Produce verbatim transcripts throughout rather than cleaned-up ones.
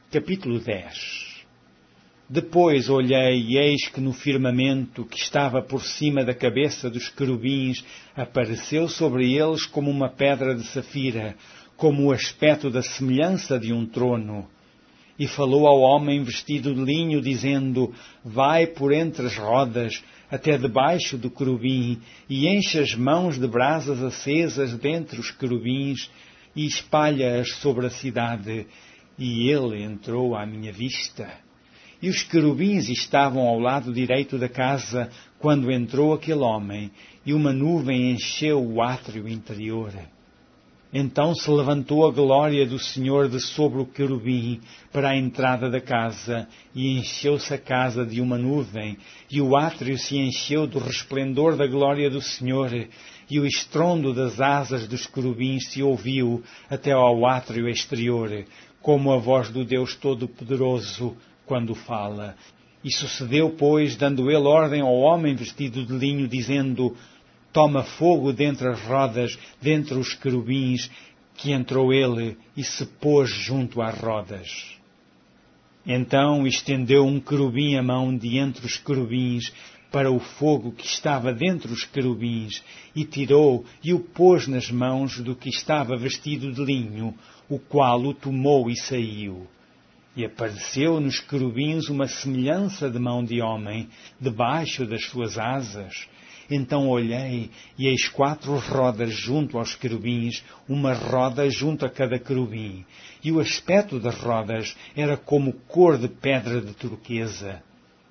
Capítulo dez. Depois olhei e eis que no firmamento que estava por cima da cabeça dos querubins apareceu sobre eles como uma pedra de safira, como o aspecto da semelhança de um trono. E falou ao homem vestido de linho, dizendo: Vai por entre as rodas, até debaixo do querubim, e enche as mãos de brasas acesas dentre os querubins, e espalha-as sobre a cidade. E ele entrou à minha vista. E os querubins estavam ao lado direito da casa, quando entrou aquele homem, e uma nuvem encheu o átrio interior. Então se levantou a glória do Senhor de sobre o querubim para a entrada da casa, e encheu-se a casa de uma nuvem, e o átrio se encheu do resplendor da glória do Senhor, e o estrondo das asas dos querubins se ouviu até ao átrio exterior, como a voz do Deus Todo-Poderoso quando fala. E sucedeu, pois, dando ele ordem ao homem vestido de linho, dizendo: Toma fogo dentre as rodas, dentre os querubins, que entrou ele e se pôs junto às rodas. Então estendeu um querubim a mão de entre os querubins para o fogo que estava dentre os querubins, e tirou e o pôs nas mãos do que estava vestido de linho, o qual o tomou e saiu. E apareceu nos querubins uma semelhança de mão de homem, debaixo das suas asas. Então olhei, e eis quatro rodas junto aos querubins, uma roda junto a cada querubim. E o aspecto das rodas era como cor de pedra de turquesa.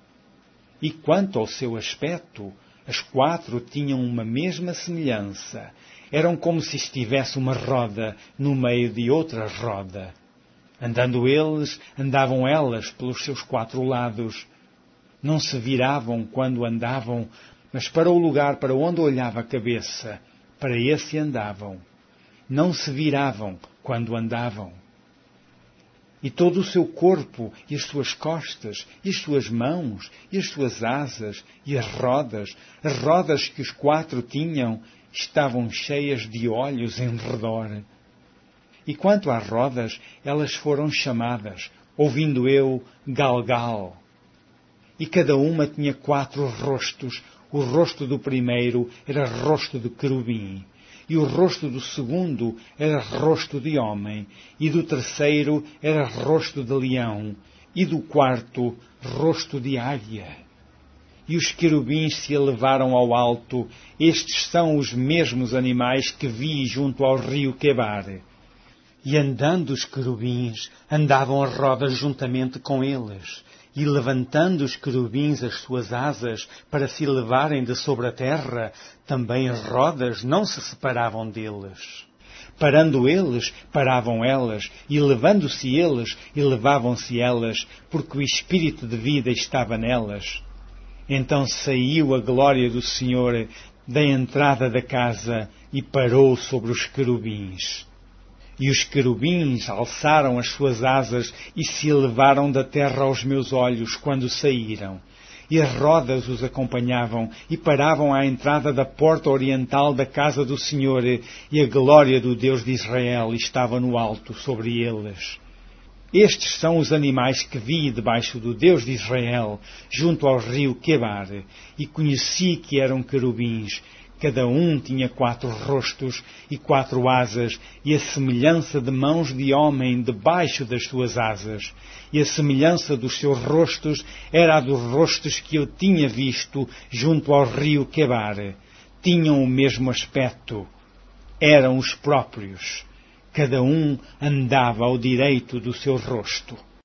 E quanto ao seu aspecto, as quatro tinham uma mesma semelhança. Eram como se estivesse uma roda no meio de outra roda. Andando eles, andavam elas pelos seus quatro lados. Não se viravam quando andavam, mas para o lugar para onde olhava a cabeça, para esse andavam. Não se viravam quando andavam. E todo o seu corpo, e as suas costas, e as suas mãos, e as suas asas, e as rodas, as rodas que os quatro tinham, estavam cheias de olhos em redor. E quanto às rodas, elas foram chamadas, ouvindo eu, Galgal. E cada uma tinha quatro rostos. O rosto do primeiro era rosto de querubim, e o rosto do segundo era rosto de homem, e do terceiro era rosto de leão, e do quarto rosto de águia. E os querubins se elevaram ao alto. Estes são os mesmos animais que vi junto ao rio Quebar. E andando os querubins, andavam as rodas juntamente com eles. E levantando os querubins as suas asas para se elevarem de sobre a terra, também as rodas não se separavam deles. Parando eles, paravam elas, e levando-se eles, elevavam-se elas, porque o espírito de vida estava nelas. Então saiu a glória do Senhor da entrada da casa e parou sobre os querubins. E os querubins alçaram as suas asas e se elevaram da terra aos meus olhos quando saíram. E as rodas os acompanhavam e paravam à entrada da porta oriental da casa do Senhor, e a glória do Deus de Israel estava no alto sobre eles. Estes são os animais que vi debaixo do Deus de Israel, junto ao rio Quebar, e conheci que eram querubins. Cada um tinha quatro rostos e quatro asas, e a semelhança de mãos de homem debaixo das suas asas. E a semelhança dos seus rostos era a dos rostos que eu tinha visto junto ao rio Quebar. Tinham o mesmo aspecto. Eram os próprios. Cada um andava ao direito do seu rosto.